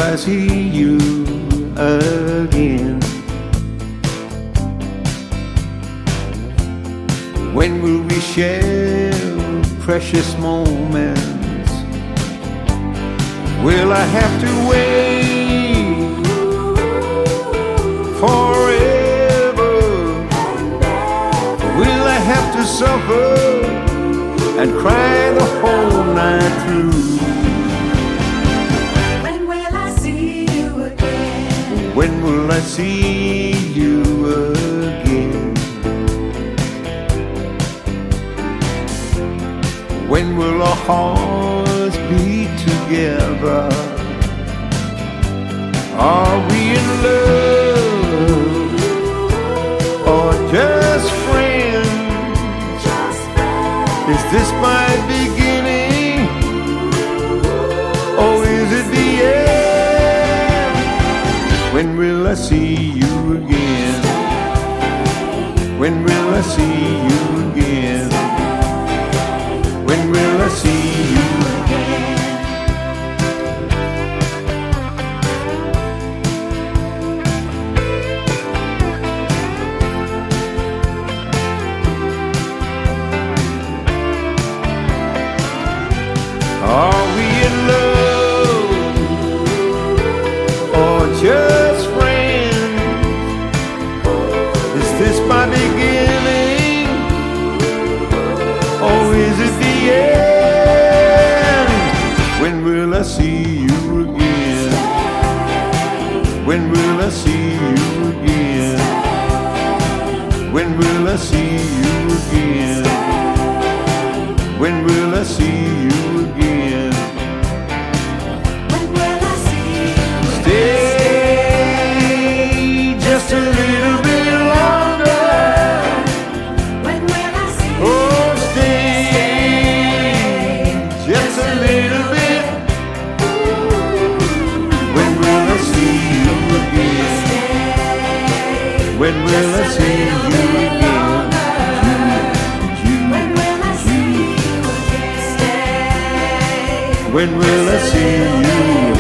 I see you again? When will we share precious moments? Will I have to wait forever? Will I have to suffer and cry the whole night through? When will I see you again? When will I see you again? When will our hearts be together? Are we in love or just friends? Is this my beginning or is it the end? When will I see you again? When will I see you again? When will I see you again? Are we in love or just friends? Is this my beginning or is it the end? When will I see you again? When will I see you again? When will I see you again? When will I see you again? When will I see you Stay just a little bit longer. When will I see you? Oh, stay just a little bit. When will I see you again? When will I see you again? When will I see you?